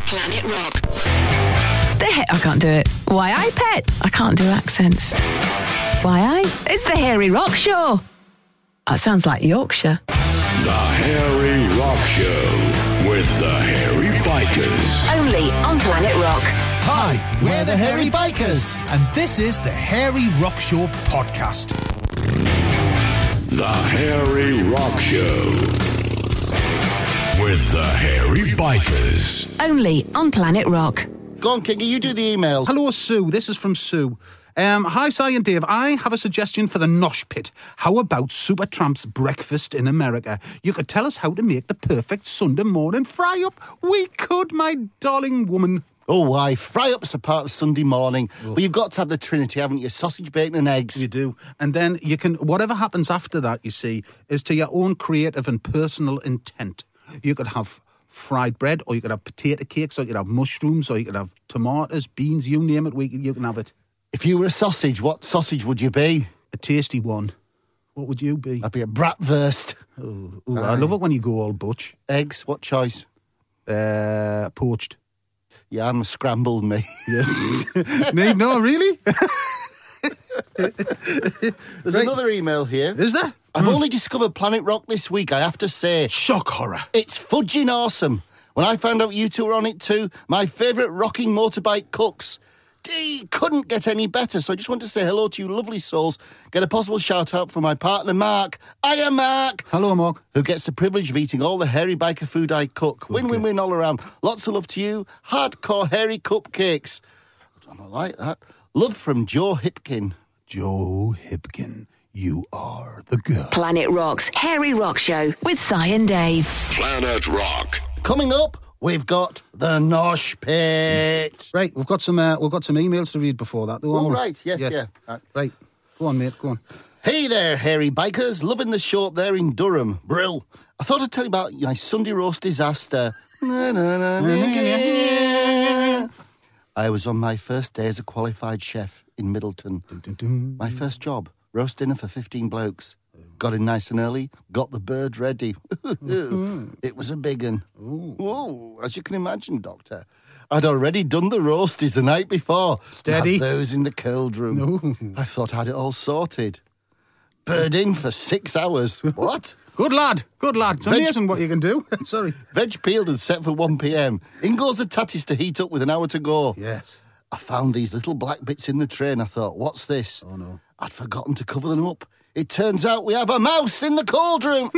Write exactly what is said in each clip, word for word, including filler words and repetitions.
Planet Rock. The he- I can't do it. Why I pet? I can't do accents. Why I? It's the Hairy Rock Show. That sounds like Yorkshire. The Hairy Rock Show with the Hairy Bikers. Only on Planet Rock. Hi, we're the Hairy Bikers, and this is the Hairy Rock Show podcast. The Hairy Rock Show with the Hairy Bikers. Only on Planet Rock. Go on, Kingy, you do the emails. Hello, Sue. This is from Sue. Um, hi, Si and Dave. I have a suggestion for the Nosh Pit. How about Supertramp's breakfast in America? You could tell us how to make the perfect Sunday morning fry-up. We could, my darling woman. Oh, why? Fry-ups are part of Sunday morning. Oh. But you've got to have the Trinity, haven't you? Sausage, bacon and eggs. You do. And then you can, whatever happens after that, you see, is to your own creative and personal intent. You could have fried bread, or you could have potato cakes, or you could have mushrooms, or you could have tomatoes, beans, you name it, we can, you can have it. If you were a sausage, what sausage would you be? A tasty one. What would you be? I'd be a bratwurst. Oh, ooh, I love it when you go all butch. Eggs, what choice? Uh, poached. Yeah, I'm a scrambled, me. Yeah. no, no, really? There's right. another email here. Is there? I've mm. only discovered Planet Rock this week, I have to say. Shock horror. It's fudging awesome. When I found out you two were on it too, my favourite rocking motorbike cooks. D couldn't get any better, so I just want to say hello to you lovely souls. Get a possible shout out from my partner Mark. Hiya Mark. Hello Mark. Who gets the privilege of eating all the hairy biker food I cook. Win, win, win all around. Lots of love to you. Hardcore hairy cupcakes. I don't like that. Love from Joe Hipkin. Joe Hipkin, you are the girl. Planet Rock's Hairy Rock Show with Si and Dave. Planet Rock. Coming up, we've got the Nosh Pit. Right, we've got some uh, we've got some emails to read before that. Oh, oh right, yes, yes. yeah. Right. right, go on, mate, go on. Hey there, hairy bikers. Loving the show up there in Durham. Brill. I thought I'd tell you about my Sunday roast disaster. Na, na, na, na, I was on my first day as a qualified chef in Middleton. Dun, dun, dun. My first job, roast dinner for fifteen blokes. Got in nice and early, got the bird ready. It was a big un. Ooh, as you can imagine, Doctor. I'd already done the roasties the night before. Steady. Had those in the cold room. No. I thought I had it all sorted. Bird in for six hours. What? Good lad, good lad. It's Veg- amazing what you can do. Sorry. Veg peeled and set for one p.m. In goes the tatties to heat up with an hour to go. Yes. I found these little black bits in the tray and I thought, what's this? Oh, no. I'd forgotten to cover them up. It turns out we have a mouse in the cauldron.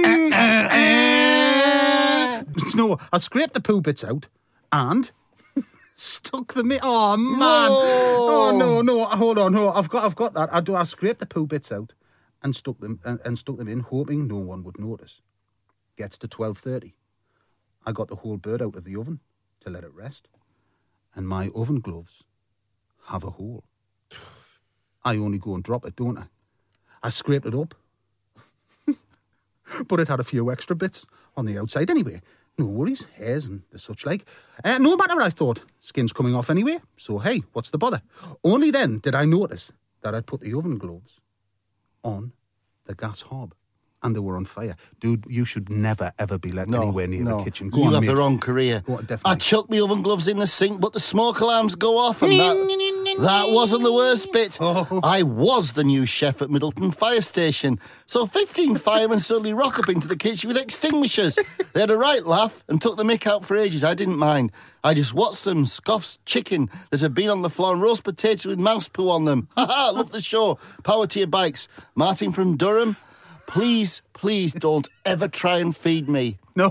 No, I scraped the poo bits out and stuck them in. Oh, man. No. Oh, no, no. Hold on. No, I've got I've got that. I do. I scraped the poo bits out and stuck them and, and stuck them in, hoping no one would notice. Gets to twelve thirty. I got the whole bird out of the oven to let it rest. And my oven gloves have a hole. I only go and drop it, don't I? I scraped it up. But it had a few extra bits on the outside anyway. No worries, hairs and the such like. Uh, no matter, I thought. Skin's coming off anyway, so hey, what's the bother? Only then did I notice that I'd put the oven gloves on the gas hob. And they were on fire. Dude, you should never, ever be let No, anywhere near no. the kitchen. Go you on, have mate. the wrong career. Go on, definitely. I chucked my oven gloves in the sink, but the smoke alarms go off, and that, that wasn't the worst bit. Oh. I was the new chef at Middleton Fire Station, so fifteen firemen suddenly rock up into the kitchen with extinguishers. They had a right laugh and took the mick out for ages. I didn't mind. I just watched them scoffs chicken that had been on the floor and roast potatoes with mouse poo on them. Ha ha, love the show. Power to your bikes. Martin from Durham. Please, please don't ever try and feed me. No.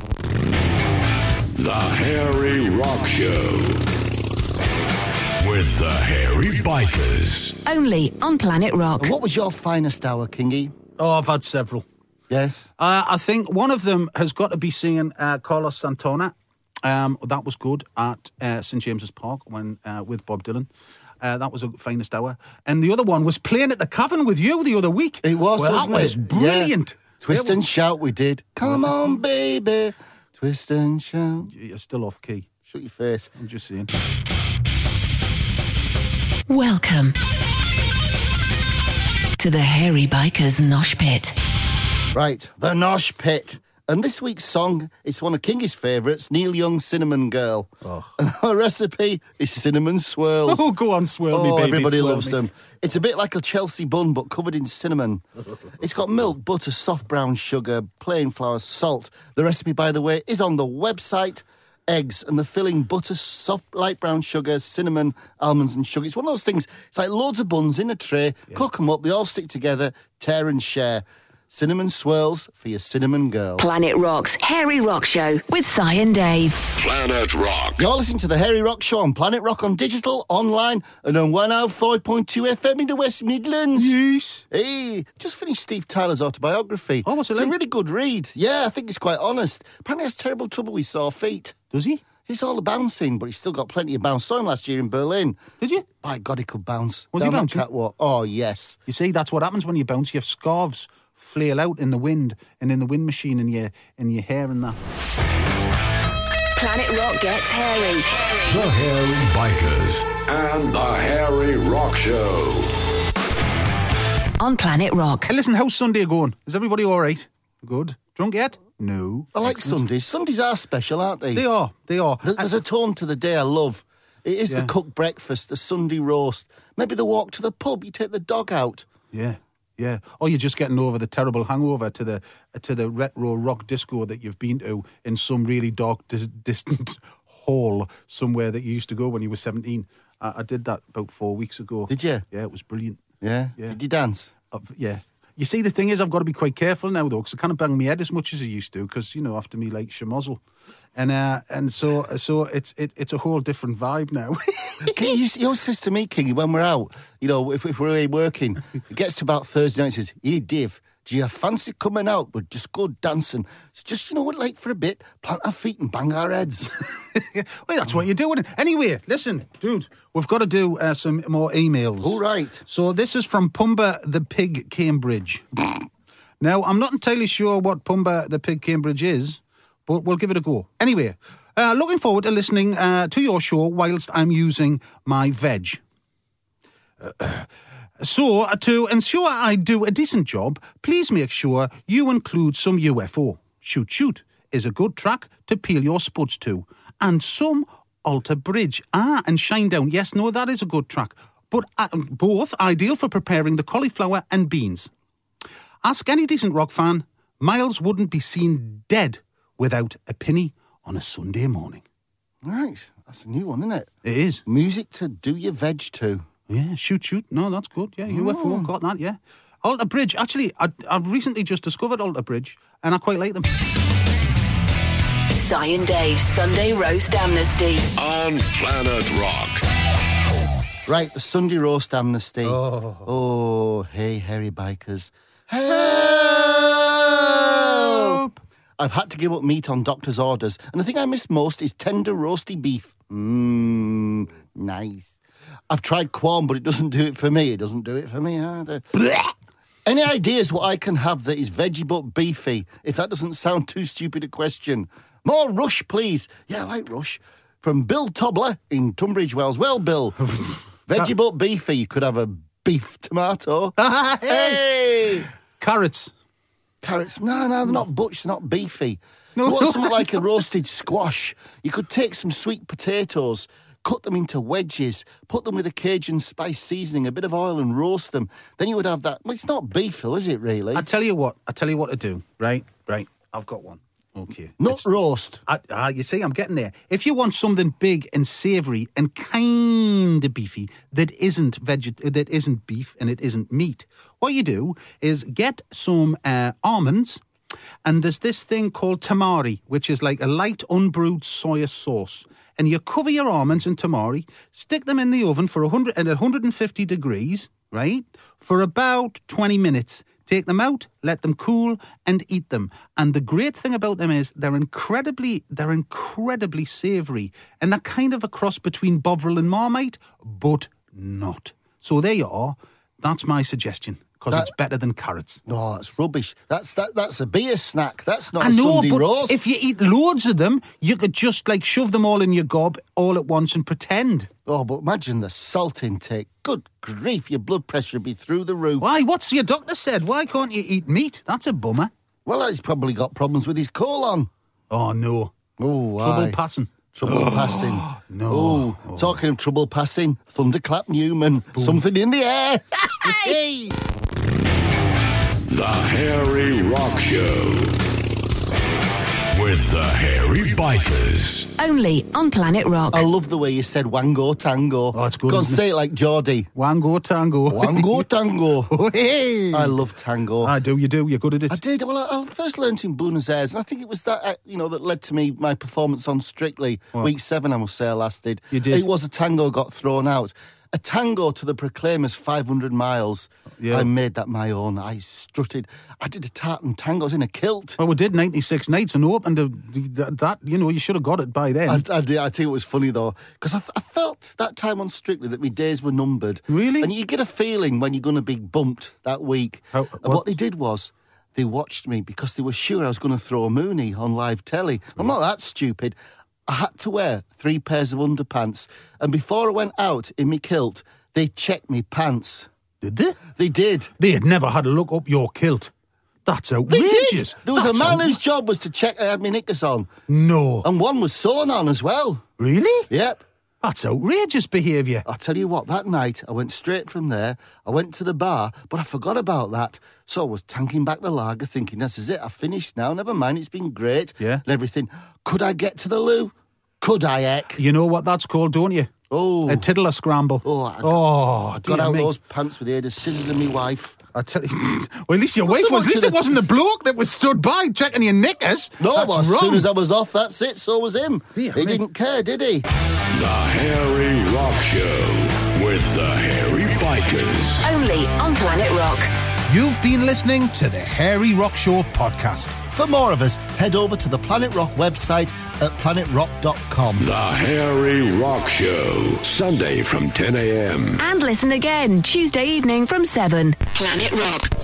The Hairy Rock Show with the Hairy Bikers. Only on Planet Rock. What was your finest hour, Kingy? Oh, I've had several. Yes? Uh, I think one of them has got to be seeing uh, Carlos Santana. Um, that was good at uh, St James's Park when uh, with Bob Dylan. Uh, that was a finest hour. And the other one was playing at the Cavern with you the other week. It was, well, wasn't that was it? brilliant. Yeah. Twist It and was- shout we did. Come on, baby. Twist and shout. You're still off key. Shut your face. I'm just saying. Welcome to the Hairy Bikers Nosh Pit. Right, the Nosh Pit. And this week's song, it's one of Kingy's favourites, Neil Young's Cinnamon Girl. Oh. And our recipe is cinnamon swirls. Oh, go on, swirl me, Oh, baby. everybody swirl loves me. them. It's a bit like a Chelsea bun, but covered in cinnamon. It's got milk, butter, soft brown sugar, plain flour, salt. The recipe, by the way, is on the website. Eggs and the filling, butter, soft, light brown sugar, cinnamon, almonds and sugar. It's one of those things, it's like loads of buns in a tray, yeah. Cook them up, they all stick together, tear and share. Cinnamon swirls for your cinnamon girl. Planet Rock's Hairy Rock Show with Si and Dave. Planet Rock. You're listening to the Hairy Rock Show on Planet Rock on digital, online, and on one oh five point two F M in the West Midlands. Yes. Hey, just finished Steve Tyler's autobiography. Oh, what's it It's like? a really good read. Yeah, I think it's quite honest. Apparently he has terrible trouble with sore feet. Does he? He's all the bouncing, but he's still got plenty of bounce. Saw him last year in Berlin. Did you? By God, he could bounce. Was he down that bouncing? catwalk. Oh, yes. You see, that's what happens when you bounce. Your scarves flail out in the wind and in the wind machine and your, and your hair and that. Planet Rock gets hairy. The Hairy Bikers and the Hairy Rock Show. On Planet Rock. Hey, listen, how's Sunday going? Is everybody all right? Good. Drunk yet? No. I like Excellent. Sundays. Sundays are special, aren't they? They are. They are. There's, there's a tone to the day I love. It is Yeah. the cooked breakfast, the Sunday roast, maybe the walk to the pub, you take the dog out. Yeah, yeah. Or you're just getting over the terrible hangover to the to the retro rock disco that you've been to in some really dark, dis- distant hall somewhere that you used to go when you were seventeen. I, I did that about four weeks ago. Did you? Yeah, it was brilliant. Yeah? Yeah. Did you dance? I've, yeah. You see, the thing is, I've got to be quite careful now, though, because I can't bang my head as much as I used to, because, you know, after me, like, schmozzle. And uh, and so so it's it, it's a whole different vibe now. King, you, he always says to me, Kingy, when we're out, you know, if, if we're away working, it gets to about Thursday night, he says, hey, Dave, do you fancy coming out? We'll just go dancing. It's just, you know what, like for a bit, plant our feet and bang our heads. Well, that's what you're doing. Anyway, listen, dude, we've got to do uh, some more emails. All right. So this is from Pumba the Pig Cambridge. Now, I'm not entirely sure what Pumba the Pig Cambridge is, but we'll give it a go. Anyway, uh, looking forward to listening uh, to your show whilst I'm using my veg. Uh, so, to ensure I do a decent job, please make sure you include some U F O. Shoot Shoot is a good track to peel your spuds to. And some Alter Bridge. Ah, and Shinedown. Yes, no, that is a good track. But uh, both ideal for preparing the cauliflower and beans. Ask any decent rock fan, Miles wouldn't be seen dead without a penny on a Sunday morning. All right. That's a new one, isn't it? It is. Music to do your veg to. Yeah, Shoot Shoot. No, that's good. Yeah, U F O, got that, yeah. Alter Bridge. Actually, I, I've recently just discovered Alter Bridge, and I quite like them. Si and Dave's Sunday Roast Amnesty. On Planet Rock. Right, the Sunday roast amnesty. Oh. Oh, hey, hairy bikers. Help! I've had to give up meat on doctor's orders, and the thing I miss most is tender roasty beef. Mmm, nice. I've tried Quorn, but it doesn't do it for me. It doesn't do it for me either. Any ideas what I can have that is veggie but beefy, if that doesn't sound too stupid a question? More Rush, please. Yeah, I like Rush. From Bill Tobler in Tunbridge Wells. Well, Bill, veggie but beefy, you could have a beef tomato. Hey! Carrots. Carrots. No, no, they're not butch, they're not beefy. No, You want no. something like a roasted squash. You could take some sweet potatoes, cut them into wedges, put them with a Cajun spice seasoning, a bit of oil and roast them. Then you would have that. Well, it's not beef though, is it really? I tell you what, I tell you what to do, right? Right, I've got one. Okay. Nut It's- roast. I, ah, you see, I'm getting there. If you want something big and savoury and kind of beefy that isn't veg- that isn't beef and it isn't meat, what you do is get some uh, almonds, and there's this thing called tamari, which is like a light unbrewed soya sauce. And you cover your almonds in tamari, stick them in the oven for one hundred at one hundred fifty degrees, right, for about twenty minutes. Take them out, let them cool, and eat them. And the great thing about them is they're incredibly, they're incredibly savoury, and they're kind of a cross between Bovril and Marmite, but not. So there you are. That's my suggestion, because That- it's better than carrots. No, it's rubbish. That's that. That's a beer snack. That's not I a know, Sunday but roast. if you eat loads of them, you could just like shove them all in your gob all at once and pretend. Oh, but imagine the salt intake. Good grief, your blood pressure would be through the roof. Why? What's your doctor said? Why can't you eat meat? That's a bummer. Well, he's probably got problems with his colon. Oh, no. Oh, Trouble aye. passing. Trouble passing. No. Oh, talking of trouble passing, Thunderclap Newman. Something in the air. Hey. The Harry Rock Show. With the Harry Bikers. Only on Planet Rock. I love the way you said Wango Tango. Oh, it's good, Go and isn't say it like Geordie. Wango Tango. Wango Tango. Oh, hey. I love tango. I do, you do. You're good at it. I did. Well, I, I first learnt in Buenos Aires, and I think it was that, uh, you know, that led to me, my performance on Strictly. What? Week seven, I must say, I lasted. You did? It was a tango got thrown out. A tango to the Proclaimers, five hundred miles. Yeah. I made that my own. I strutted. I did a tartan tango. I was in a kilt. Well, we did ninety-six nights and opened the, the, that, you know, you should have got it by then. I, I, did, I think it was funny, though, because I, th- I felt that time on Strictly that my days were numbered. Really? And you get a feeling when you're going to be bumped that week. How- And what? what they did was, they watched me because they were sure I was going to throw a Mooney on live telly. I'm not that stupid. I had to wear three pairs of underpants. And before I went out in my kilt, they checked me pants. Did they? They did. They had never had a look up your kilt. That's They outrageous. did. There was That's a man out- whose job was to check I had my knickers on. No. And one was sewn on as well. Really? Yep. That's outrageous behaviour. I'll tell you what, that night I went straight from there. I went to the bar, but I forgot about that. So I was tanking back the lager thinking, this is it, I've finished now. Never mind, it's been great. Yeah. And everything. Could I get to the loo? Could I, Eck? You know what that's called, don't you? Oh. A tiddler scramble. Oh, I- oh I dear got out me. those pants with the aid of scissors and my wife. I tell you, well, at least your Well, wife was. someone At least should it wasn't the have- bloke that was stood by checking your knickers. No, that's well, as wrong. soon as I was off, that's it, so was him. Dear he me. didn't care, did he? The Harry Rock Show. With the Harry Bikers. Only on Planet Rock. You've been listening to the Harry Rock Show podcast. For more of us, head over to the Planet Rock website at planet rock dot com. The Harry Rock Show. Sunday from ten a.m. And listen again Tuesday evening from seven. Planet Rock.